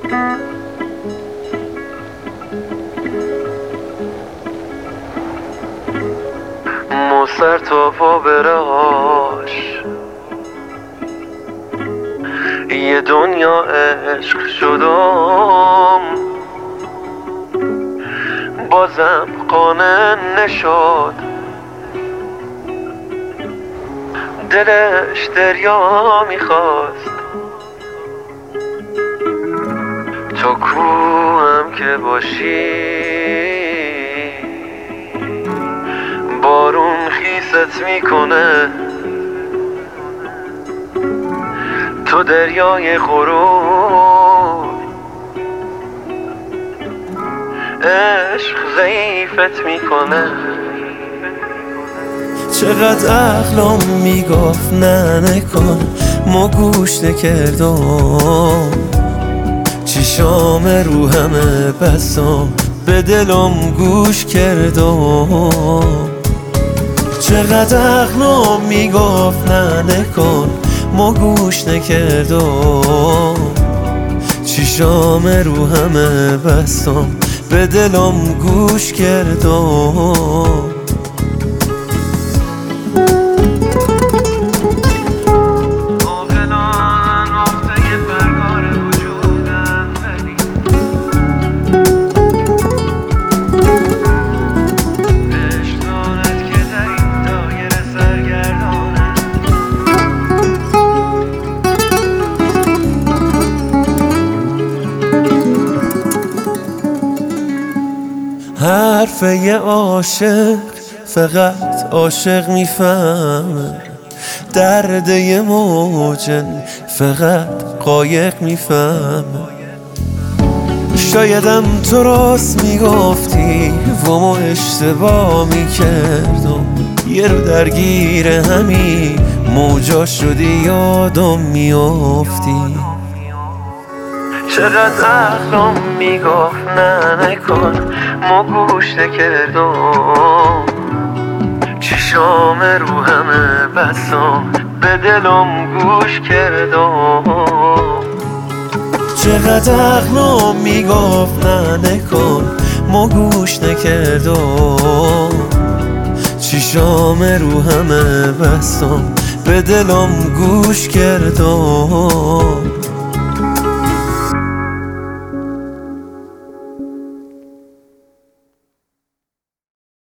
سر تا پا براش یه دنیا عشق شدم، بازم قانع نشد، دلش دریا میخواست. تو کوهم که باشی بارون خیست میکنه، تو دریای غرور عشق ضعیفت میکنه. چقدر عقلم میگفت نه نکن، ما گوش نکردم، چشام رو همه بسام به دلم گوش کردم. چقدر عقلم میگفت نه نکن، ما گوش نکردم، چشام رو همه بستم به دلم گوش کردم. حرف یه عاشق فقط عاشق میفهمه، درد یه موجن فقط قایق میفهمه. شایدم تو راست میگفتی و ما اشتباه میکردم، یه رو درگیر همین موجا شدی یادم میافتی. چقدر عقلم میگفت نه نکن، ما گوش نکردم، چشام رو همه بسام به دلم گوش کردم. چقدر عقلم میگفت نه نکن، ما گوش نکردم، چشام رو همه بسام به دلم گوش کردم.